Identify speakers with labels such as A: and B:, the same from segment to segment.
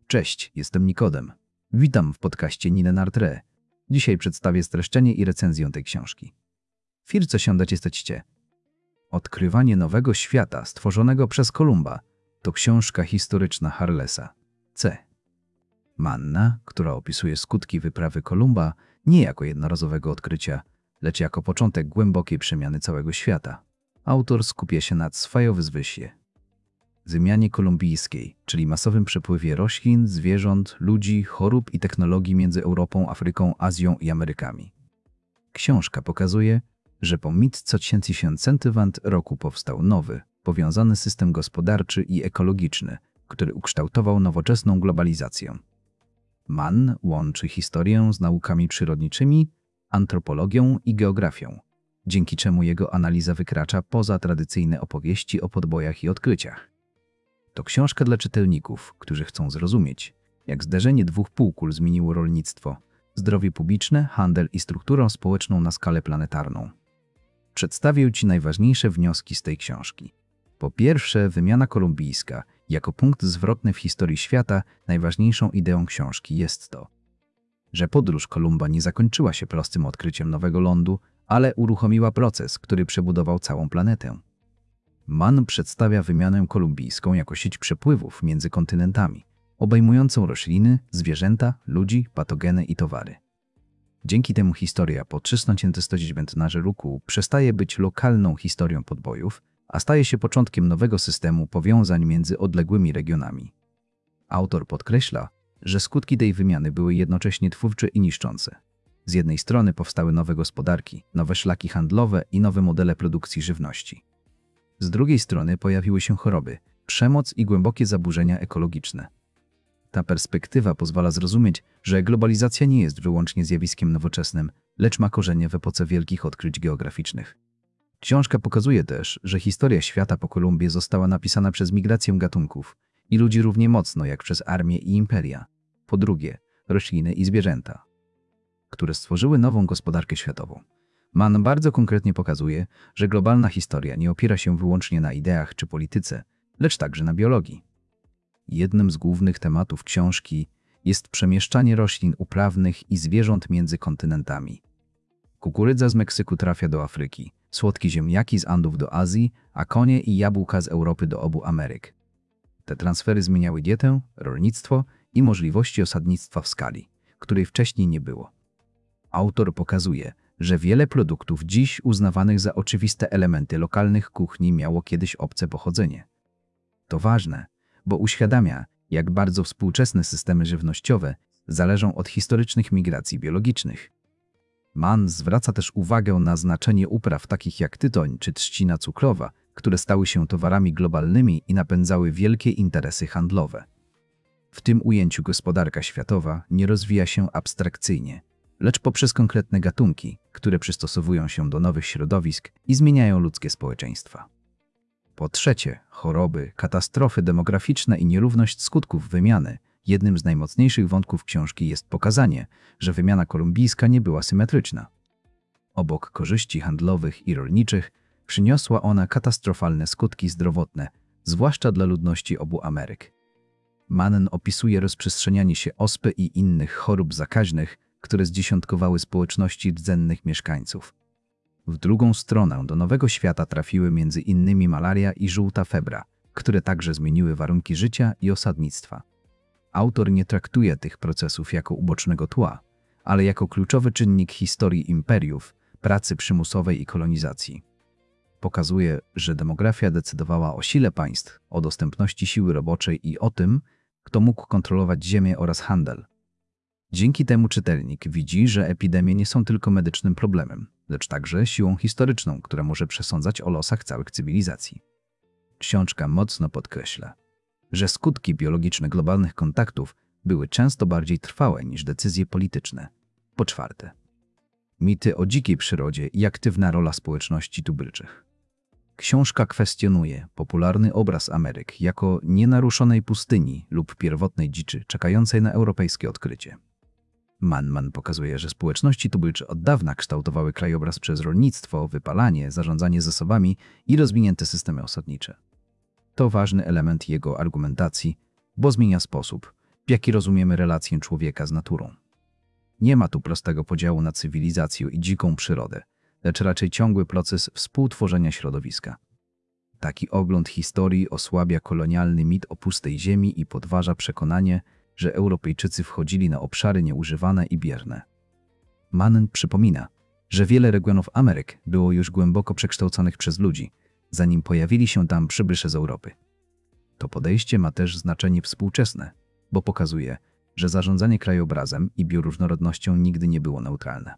A: Cześć, jestem Nikodem. Witam w podcaście Nine Nartre. Dzisiaj przedstawię streszczenie i recenzję tej książki. Co siądać jesteście? Odkrywanie nowego świata stworzonego przez Kolumba to książka historyczna Charlesa C. Manna, która opisuje skutki wyprawy Kolumba nie jako jednorazowego odkrycia, lecz jako początek głębokiej przemiany całego świata. Autor skupia się na zwysie. Wymianie kolumbijskiej, czyli masowym przepływie roślin, zwierząt, ludzi, chorób i technologii między Europą, Afryką, Azją i Amerykami. Książka pokazuje, że po 1500 roku powstał nowy, powiązany system gospodarczy i ekologiczny, który ukształtował nowoczesną globalizację. Mann łączy historię z naukami przyrodniczymi, antropologią i geografią, dzięki czemu jego analiza wykracza poza tradycyjne opowieści o podbojach i odkryciach. To książka dla czytelników, którzy chcą zrozumieć, jak zderzenie dwóch półkul zmieniło rolnictwo, zdrowie publiczne, handel i strukturę społeczną na skalę planetarną. Przedstawię Ci najważniejsze wnioski z tej książki. Po pierwsze, wymiana kolumbijska, jako punkt zwrotny w historii świata, najważniejszą ideą książki jest to, że podróż Kolumba nie zakończyła się prostym odkryciem nowego lądu, ale uruchomiła proces, który przebudował całą planetę. Mann przedstawia wymianę kolumbijską jako sieć przepływów między kontynentami, obejmującą rośliny, zwierzęta, ludzi, patogeny i towary. Dzięki temu historia po 319 roku przestaje być lokalną historią podbojów, a staje się początkiem nowego systemu powiązań między odległymi regionami. Autor podkreśla, że skutki tej wymiany były jednocześnie twórcze i niszczące. Z jednej strony powstały nowe gospodarki, nowe szlaki handlowe i nowe modele produkcji żywności. Z drugiej strony pojawiły się choroby, przemoc i głębokie zaburzenia ekologiczne. Ta perspektywa pozwala zrozumieć, że globalizacja nie jest wyłącznie zjawiskiem nowoczesnym, lecz ma korzenie w epoce wielkich odkryć geograficznych. Książka pokazuje też, że historia świata po Kolumbie została napisana przez migrację gatunków i ludzi równie mocno jak przez armię i imperia. Po drugie, rośliny i zwierzęta, które stworzyły nową gospodarkę światową. Mann bardzo konkretnie pokazuje, że globalna historia nie opiera się wyłącznie na ideach czy polityce, lecz także na biologii. Jednym z głównych tematów książki jest przemieszczanie roślin uprawnych i zwierząt między kontynentami. Kukurydza z Meksyku trafia do Afryki, słodkie ziemniaki z Andów do Azji, a konie i jabłka z Europy do obu Ameryk. Te transfery zmieniały dietę, rolnictwo i możliwości osadnictwa w skali, której wcześniej nie było. Autor pokazuje, że wiele produktów dziś uznawanych za oczywiste elementy lokalnych kuchni miało kiedyś obce pochodzenie. To ważne, bo uświadamia, jak bardzo współczesne systemy żywnościowe zależą od historycznych migracji biologicznych. Mann zwraca też uwagę na znaczenie upraw takich jak tytoń czy trzcina cukrowa, które stały się towarami globalnymi i napędzały wielkie interesy handlowe. W tym ujęciu gospodarka światowa nie rozwija się abstrakcyjnie, lecz poprzez konkretne gatunki, które przystosowują się do nowych środowisk i zmieniają ludzkie społeczeństwa. Po trzecie, choroby, katastrofy demograficzne i nierówność skutków wymiany. Jednym z najmocniejszych wątków książki jest pokazanie, że wymiana kolumbijska nie była symetryczna. Obok korzyści handlowych i rolniczych przyniosła ona katastrofalne skutki zdrowotne, zwłaszcza dla ludności obu Ameryk. Mann opisuje rozprzestrzenianie się ospy i innych chorób zakaźnych, które zdziesiątkowały społeczności rdzennych mieszkańców. W drugą stronę do nowego świata trafiły między innymi malaria i żółta febra, które także zmieniły warunki życia i osadnictwa. Autor nie traktuje tych procesów jako ubocznego tła, ale jako kluczowy czynnik historii imperiów, pracy przymusowej i kolonizacji. Pokazuje, że demografia decydowała o sile państw, o dostępności siły roboczej i o tym, kto mógł kontrolować ziemię oraz handel. Dzięki temu czytelnik widzi, że epidemie nie są tylko medycznym problemem, lecz także siłą historyczną, która może przesądzać o losach całych cywilizacji. Książka mocno podkreśla, że skutki biologiczne globalnych kontaktów były często bardziej trwałe niż decyzje polityczne. Po czwarte, mity o dzikiej przyrodzie i aktywna rola społeczności tubylczych. Książka kwestionuje popularny obraz Ameryk jako nienaruszonej pustyni lub pierwotnej dziczy czekającej na europejskie odkrycie. Mann pokazuje, że społeczności tubylcze od dawna kształtowały krajobraz przez rolnictwo, wypalanie, zarządzanie zasobami i rozwinięte systemy osadnicze. To ważny element jego argumentacji, bo zmienia sposób, w jaki rozumiemy relację człowieka z naturą. Nie ma tu prostego podziału na cywilizację i dziką przyrodę, lecz raczej ciągły proces współtworzenia środowiska. Taki ogląd historii osłabia kolonialny mit o pustej ziemi i podważa przekonanie, że Europejczycy wchodzili na obszary nieużywane i bierne. Mann przypomina, że wiele regionów Ameryk było już głęboko przekształconych przez ludzi, zanim pojawili się tam przybysze z Europy. To podejście ma też znaczenie współczesne, bo pokazuje, że zarządzanie krajobrazem i bioróżnorodnością nigdy nie było neutralne.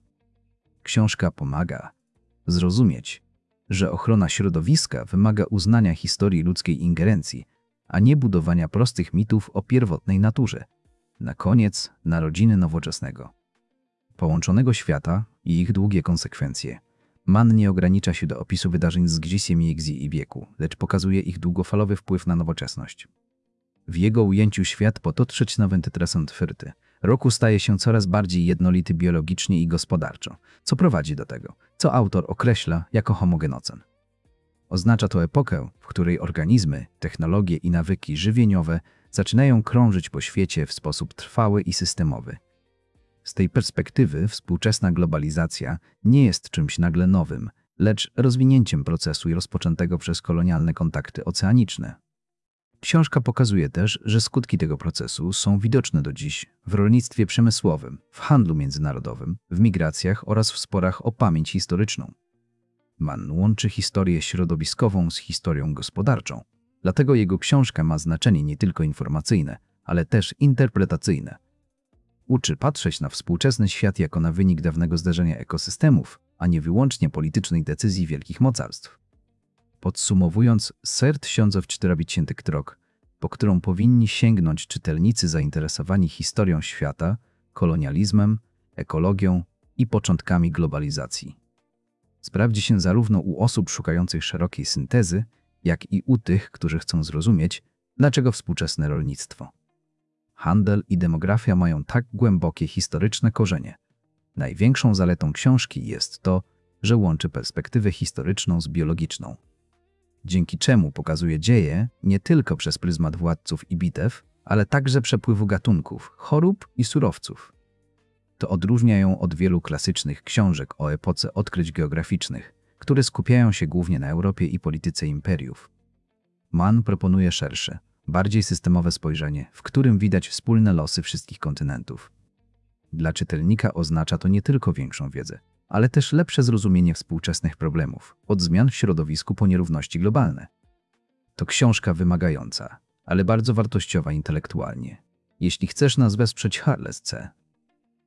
A: Książka pomaga zrozumieć, że ochrona środowiska wymaga uznania historii ludzkiej ingerencji, a nie budowania prostych mitów o pierwotnej naturze. Na koniec narodziny nowoczesnego, połączonego świata i ich długie konsekwencje. Mann nie ogranicza się do opisu wydarzeń z XVIII i wieku, lecz pokazuje ich długofalowy wpływ na nowoczesność. W jego ujęciu świat po dotrzeć na Wętytrasątwyrty roku staje się coraz bardziej jednolity biologicznie i gospodarczo, co prowadzi do tego, co autor określa jako homogenocen. Oznacza to epokę, w której organizmy, technologie i nawyki żywieniowe zaczynają krążyć po świecie w sposób trwały i systemowy. Z tej perspektywy współczesna globalizacja nie jest czymś nagle nowym, lecz rozwinięciem procesu rozpoczętego przez kolonialne kontakty oceaniczne. Książka pokazuje też, że skutki tego procesu są widoczne do dziś w rolnictwie przemysłowym, w handlu międzynarodowym, w migracjach oraz w sporach o pamięć historyczną. Mann łączy historię środowiskową z historią gospodarczą, dlatego jego książka ma znaczenie nie tylko informacyjne, ale też interpretacyjne. Uczy patrzeć na współczesny świat jako na wynik dawnego zdarzenia ekosystemów, a nie wyłącznie politycznej decyzji wielkich mocarstw. Podsumowując, Sert siądzo w czterabicięty krok, po którą powinni sięgnąć czytelnicy zainteresowani historią świata, kolonializmem, ekologią i początkami globalizacji. Sprawdzi się zarówno u osób szukających szerokiej syntezy, jak i u tych, którzy chcą zrozumieć, dlaczego współczesne rolnictwo, handel i demografia mają tak głębokie historyczne korzenie. Największą zaletą książki jest to, że łączy perspektywę historyczną z biologiczną, dzięki czemu pokazuje dzieje nie tylko przez pryzmat władców i bitew, ale także przepływu gatunków, chorób i surowców. To odróżnia ją od wielu klasycznych książek o epoce odkryć geograficznych, które skupiają się głównie na Europie i polityce imperiów. Mann proponuje szersze, bardziej systemowe spojrzenie, w którym widać wspólne losy wszystkich kontynentów. Dla czytelnika oznacza to nie tylko większą wiedzę, ale też lepsze zrozumienie współczesnych problemów, od zmian w środowisku po nierówności globalne. To książka wymagająca, ale bardzo wartościowa intelektualnie. Jeśli chcesz nas wesprzeć, Harles C.